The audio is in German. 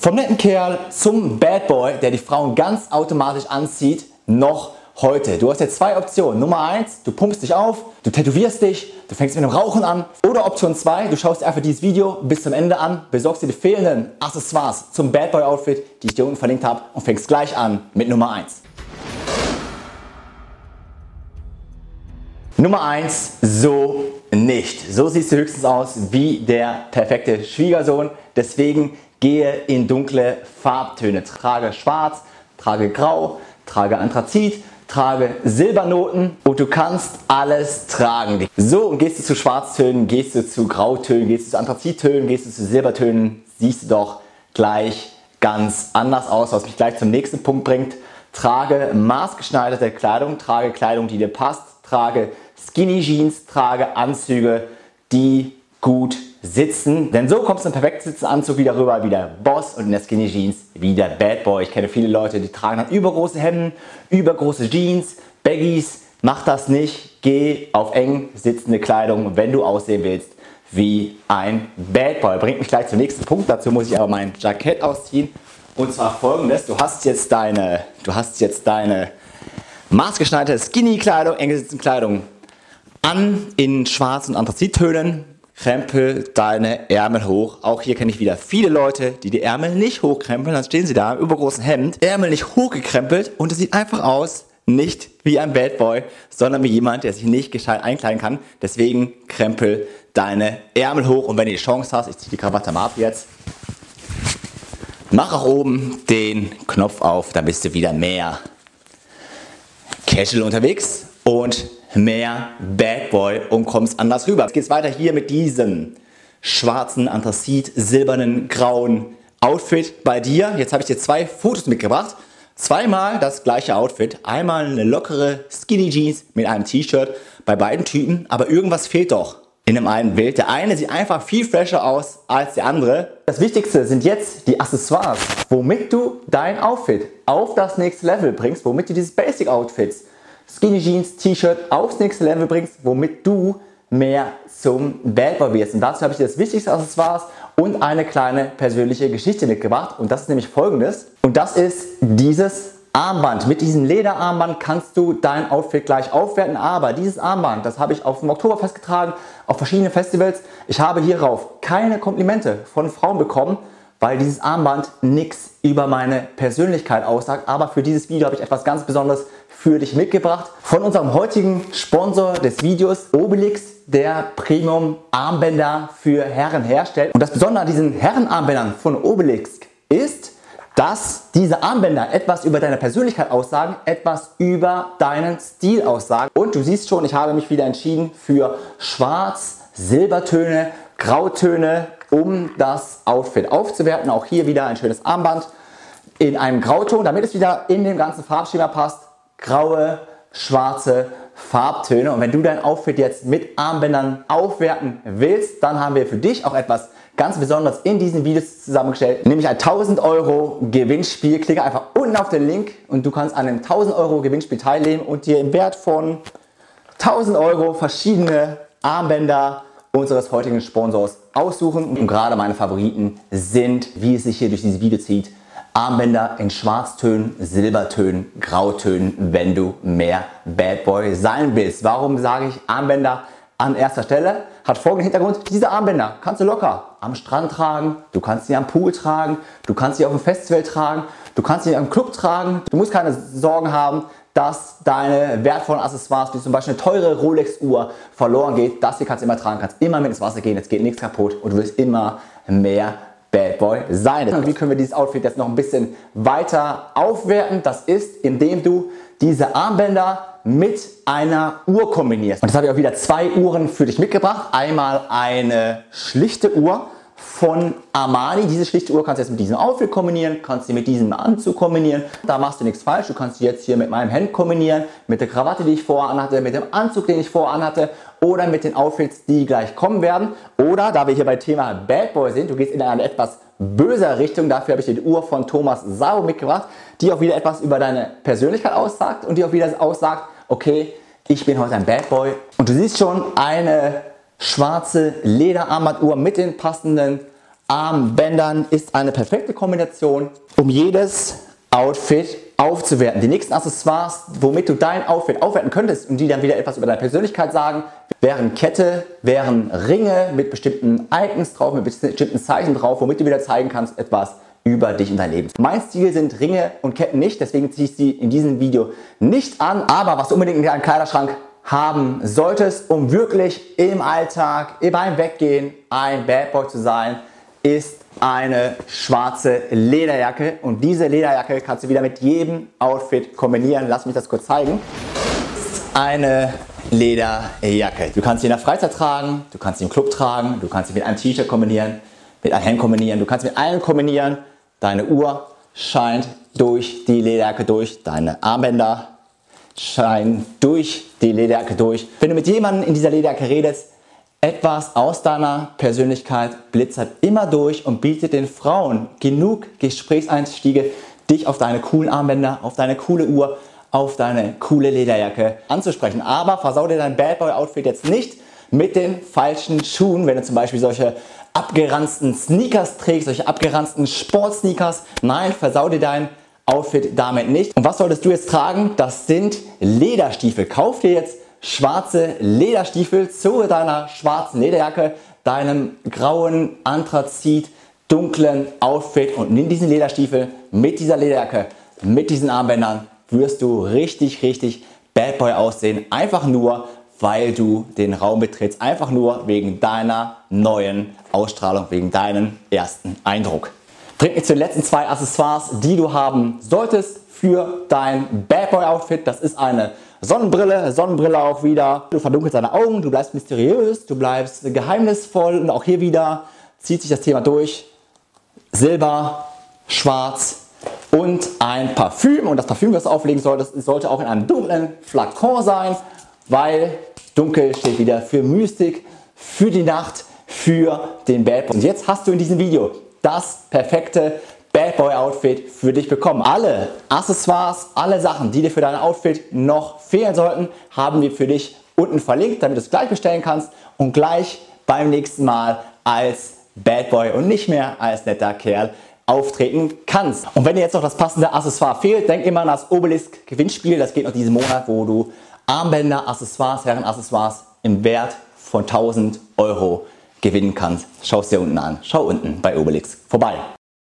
Vom netten Kerl zum Bad Boy, der die Frauen ganz automatisch anzieht, noch heute. Du hast jetzt zwei Optionen. Nummer 1, du pumpst dich auf, du tätowierst dich, du fängst mit dem Rauchen an. Oder Option 2, du schaust dir einfach dieses Video bis zum Ende an, besorgst dir die fehlenden Accessoires zum Bad Boy Outfit, die ich dir unten verlinkt habe, und fängst gleich an mit Nummer 1. Nummer 1, so nicht. So siehst du höchstens aus wie der perfekte Schwiegersohn. Deswegen gehe in dunkle Farbtöne. Trage schwarz, trage grau, trage Anthrazit, trage Silbernoten und du kannst alles tragen. So, und gehst du zu Schwarztönen, gehst du zu Grautönen, gehst du zu Anthrazittönen, gehst du zu Silbertönen, siehst du doch gleich ganz anders aus, was mich gleich zum nächsten Punkt bringt. Trage maßgeschneiderte Kleidung, trage Kleidung, die dir passt, trage Skinny Jeans, trage Anzüge, die gut sitzen. Denn so kommst du im perfekt sitzenden Anzug wieder rüber wie der Boss und in der Skinny Jeans wie der Bad Boy. Ich kenne viele Leute, die tragen dann übergroße Hemden, übergroße Jeans, Baggies. Mach das nicht. Geh auf eng sitzende Kleidung, wenn du aussehen willst wie ein Bad Boy. Bringt mich gleich zum nächsten Punkt. Dazu muss ich aber mein Jackett ausziehen. Und zwar folgendes. Du hast jetzt deine maßgeschneiderte Skinny-Kleidung, eng sitzende Kleidung an in schwarzen Anthrazittönen. Krempel deine Ärmel hoch. Auch hier kenne ich wieder viele Leute, die die Ärmel nicht hochkrempeln. Dann stehen sie da im übergroßen Hemd, Ärmel nicht hochgekrempelt, und es sieht einfach aus, nicht wie ein Bad Boy, sondern wie jemand, der sich nicht gescheit einkleiden kann. Deswegen krempel deine Ärmel hoch, und wenn du die Chance hast, ich ziehe die Krawatte mal ab jetzt, mach auch oben den Knopf auf, dann bist du wieder mehr casual unterwegs und mehr Bad Boy und kommst anders rüber. Jetzt geht es weiter hier mit diesem schwarzen, Anthrazit, silbernen, grauen Outfit bei dir. Jetzt habe ich dir zwei Fotos mitgebracht. Zweimal das gleiche Outfit. Einmal eine lockere Skinny Jeans mit einem T-Shirt bei beiden Typen. Aber irgendwas fehlt doch in dem einen Bild. Der eine sieht einfach viel fresher aus als der andere. Das Wichtigste sind jetzt die Accessoires, womit du dein Outfit auf das nächste Level bringst, womit du dieses Basic Outfits, Skinny Jeans, T-Shirt aufs nächste Level bringst, womit du mehr zum Bad Boy wirst. Und dazu habe ich dir das wichtigste Accessoires und eine kleine persönliche Geschichte mitgebracht. Und das ist nämlich folgendes. Und das ist dieses Armband. Mit diesem Lederarmband kannst du dein Outfit gleich aufwerten. Aber dieses Armband, das habe ich auf dem Oktoberfest getragen, auf verschiedenen Festivals. Ich habe hierauf keine Komplimente von Frauen bekommen, weil dieses Armband nichts über meine Persönlichkeit aussagt. Aber für dieses Video habe ich etwas ganz Besonderes für dich mitgebracht. Von unserem heutigen Sponsor des Videos, Obelix, der Premium Armbänder für Herren herstellt. Und das Besondere an diesen Herrenarmbändern von Obelix ist, dass diese Armbänder etwas über deine Persönlichkeit aussagen, etwas über deinen Stil aussagen. Und du siehst schon, ich habe mich wieder entschieden für Schwarz, Silbertöne, Grautöne, um das Outfit aufzuwerten. Auch hier wieder ein schönes Armband in einem Grauton, damit es wieder in dem ganzen Farbschema passt. Graue, schwarze Farbtöne. Und wenn du dein Outfit jetzt mit Armbändern aufwerten willst, dann haben wir für dich auch etwas ganz Besonderes in diesen Videos zusammengestellt, nämlich ein 1000 Euro Gewinnspiel. Klicke einfach unten auf den Link und du kannst an einem 1000 Euro Gewinnspiel teilnehmen und dir im Wert von 1000 Euro verschiedene Armbänder unseres heutigen Sponsors aussuchen. Und gerade meine Favoriten sind, wie es sich hier durch dieses Video zieht, Armbänder in Schwarztönen, Silbertönen, Grautönen, wenn du mehr Bad Boy sein willst. Warum sage ich Armbänder an erster Stelle? Hat folgenden Hintergrund: Diese Armbänder kannst du locker am Strand tragen, du kannst sie am Pool tragen, du kannst sie auf dem Festival tragen, du kannst sie am Club tragen. Du musst keine Sorgen haben, dass deine wertvollen Accessoires, wie zum Beispiel eine teure Rolex-Uhr, verloren geht. Das hier kannst du immer tragen, kannst immer mit ins Wasser gehen, es geht nichts kaputt und du wirst immer mehr Bad Boy sein. Und wie können wir dieses Outfit jetzt noch ein bisschen weiter aufwerten? Das ist, indem du diese Armbänder mit einer Uhr kombinierst. Und das habe ich auch wieder zwei Uhren für dich mitgebracht. Einmal eine schlichte Uhr von Armani. Diese schlichte Uhr kannst du jetzt mit diesem Outfit kombinieren, kannst sie mit diesem Anzug kombinieren. Da machst du nichts falsch. Du kannst sie jetzt hier mit meinem Hemd kombinieren, mit der Krawatte, die ich vorher anhatte, mit dem Anzug, den ich vorher anhatte, oder mit den Outfits, die gleich kommen werden. Oder, da wir hier bei Thema Bad Boy sind, du gehst in eine etwas böser Richtung. Dafür habe ich dir die Uhr von Thomas Sabo mitgebracht, die auch wieder etwas über deine Persönlichkeit aussagt und die auch wieder aussagt, okay, ich bin heute ein Bad Boy. Und du siehst schon eine schwarze Lederarmbanduhr mit den passenden Armbändern ist eine perfekte Kombination, um jedes Outfit aufzuwerten. Die nächsten Accessoires, womit du dein Outfit aufwerten könntest und die dann wieder etwas über deine Persönlichkeit sagen, wären Kette, wären Ringe mit bestimmten Icons drauf, mit bestimmten Zeichen drauf, womit du wieder zeigen kannst etwas über dich und dein Leben. Mein Stil sind Ringe und Ketten nicht, deswegen ziehe ich sie in diesem Video nicht an, aber was du unbedingt in deinem Kleiderschrank haben solltest, um wirklich im Alltag, beim Weggehen ein Bad Boy zu sein, ist eine schwarze Lederjacke und diese Lederjacke kannst du wieder mit jedem Outfit kombinieren. Lass mich das kurz zeigen. Eine Lederjacke. Du kannst sie in der Freizeit tragen, du kannst sie im Club tragen, du kannst sie mit einem T-Shirt kombinieren, mit einem Hemd kombinieren, du kannst mit allem kombinieren. Deine Uhr scheint durch die Lederjacke durch, deine Armbänder scheinen durch die Lederjacke durch. Wenn du mit jemandem in dieser Lederjacke redest, etwas aus deiner Persönlichkeit glitzert immer durch und bietet den Frauen genug Gesprächseinstiege, dich auf deine coolen Armbänder, auf deine coole Uhr, auf deine coole Lederjacke anzusprechen. Aber versau dir dein Bad Boy Outfit jetzt nicht mit den falschen Schuhen, wenn du zum Beispiel solche abgeranzten Sneakers trägst, solche abgeranzten Sportsneakers. Nein, versau dir dein Outfit damit nicht. Und was solltest du jetzt tragen? Das sind Lederstiefel. Kauf dir jetzt schwarze Lederstiefel zu deiner schwarzen Lederjacke, deinem grauen Anthrazit, dunklen Outfit und nimm diesen Lederstiefel mit dieser Lederjacke, mit diesen Armbändern, wirst du richtig, richtig Bad Boy aussehen. Einfach nur, weil du den Raum betrittst. Einfach nur wegen deiner neuen Ausstrahlung, wegen deinem ersten Eindruck. Bringt mich zu den letzten zwei Accessoires, die du haben solltest für dein Bad Boy Outfit. Das ist eine Sonnenbrille auch wieder. Du verdunkelst deine Augen, du bleibst mysteriös, du bleibst geheimnisvoll und auch hier wieder zieht sich das Thema durch. Silber, schwarz und ein Parfüm. Und das Parfüm, das du auflegen solltest, sollte auch in einem dunklen Flakon sein, weil dunkel steht wieder für Mystik, für die Nacht, für den Bad Boy. Und jetzt hast du in diesem Video das perfekte Bad Boy Outfit für dich bekommen. Alle Accessoires, alle Sachen, die dir für dein Outfit noch fehlen sollten, haben wir für dich unten verlinkt, damit du es gleich bestellen kannst und gleich beim nächsten Mal als Bad Boy und nicht mehr als netter Kerl auftreten kannst. Und wenn dir jetzt noch das passende Accessoire fehlt, denk immer an das Obelisk Gewinnspiel. Das geht noch diesen Monat, wo du Armbänder, Accessoires, Herrenaccessoires im Wert von 1000 € gewinnen kannst. Schau es dir unten an. Schau unten bei Obelix vorbei.